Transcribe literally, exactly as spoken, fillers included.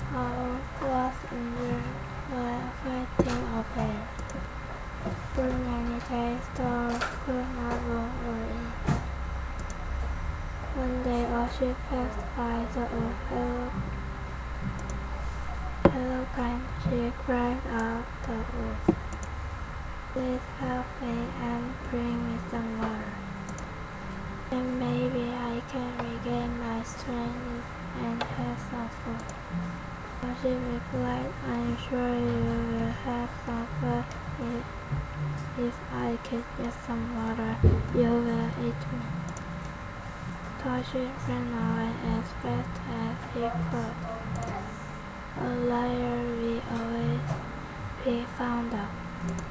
House was injured while fighting a bear. For many days, Thor could not walk or eat. One day, a ship passed by the old hello, hello kind. She cried out the oath. Please help me and bring me some water. Then maybe I can regain my strength and have some food. The ship replied, I'm sure you will have some food. If, if I can get some water, you will eat me. The ship ran away as fast as he could. A liar we always be found out.